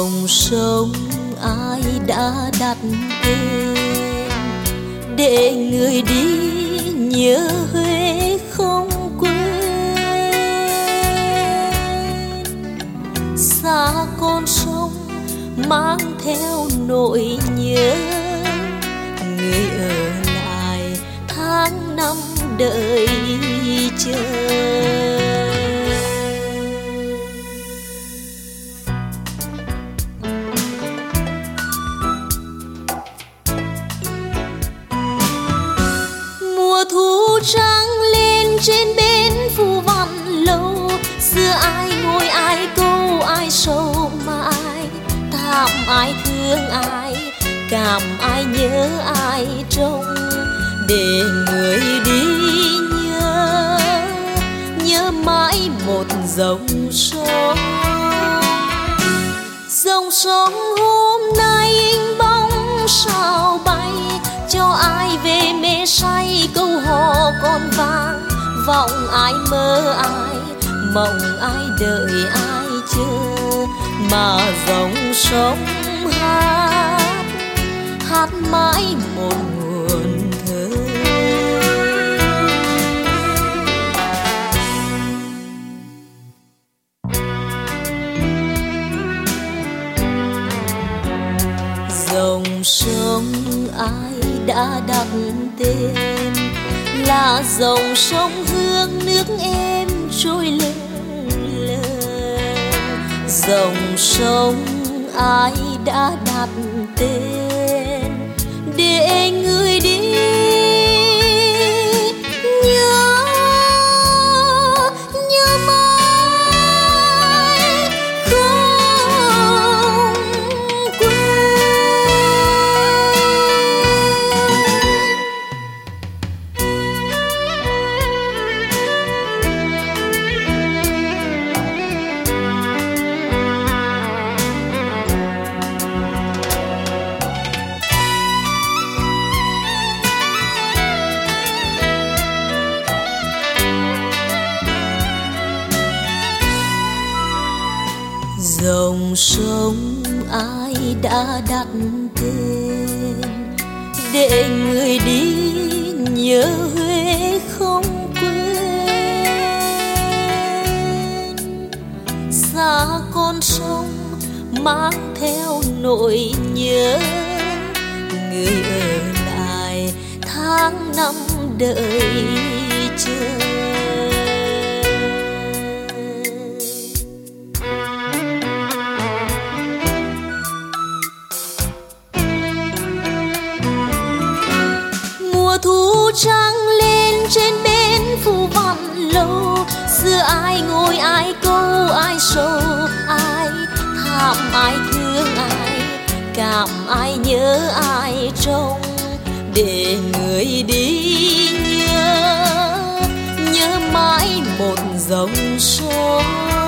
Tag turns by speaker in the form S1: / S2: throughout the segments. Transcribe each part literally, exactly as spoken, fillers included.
S1: Dòng sông ai đã đặt tên để người đi nhớ Huế không quên. Xa con sông mang theo nỗi nhớ, người ở lại tháng năm đợi chờ. Mùa thu trắng lên trên bến Phù Văn lâu, xưa ai ngồi ai câu ai sầu mà ai thảm ai thương ai, cảm ai nhớ ai trông, để người đi nhớ nhớ mãi một dòng sông. Dòng sông hôm nay in bóng sao bay, cho ai về mê say câu hò còn vang. Vọng ai mơ ai, mộng ai đợi ai chờ, mà dòng sông hát hát mãi một nguồn thơ. Dòng sông ai đã đặt tên là dòng sông hương nước êm trôi lững lờ. Dòng sông ai đã đặt tên để người đi nhớ nhớ mãi không quên. Dòng sông ai đã đặt tên để người đi nhớ Huế không quên. Xa con sông mang theo nỗi nhớ, người ở lại tháng năm đợi chờ. Thu trắng lên trên bến Phù Văn lâu, xưa ai ngồi ai câu ai sầu ai thảm ai thương ai, cảm ai nhớ ai trông, để người đi nhớ nhớ mãi một dòng sông.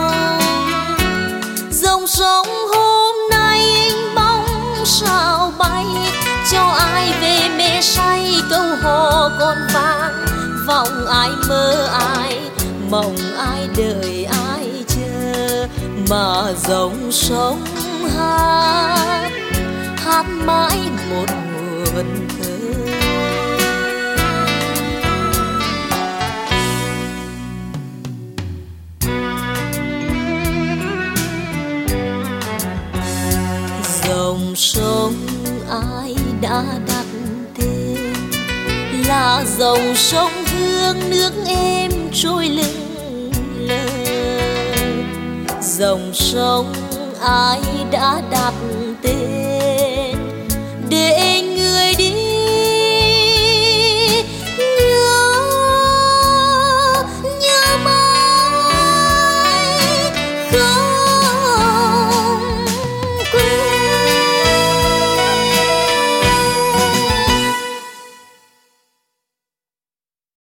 S1: Dòng sông hôm nay in bóng sao bay, cho ai về mê say câu hò còn vang. Vọng ai mơ ai, mộng ai đợi ai chờ, mà dòng sông hát hát mãi một nguồn thơ. Dòng sông ai đã đặt tên là dòng sông hương nước êm trôi lững lờ. Dòng sông ai đã đặt tên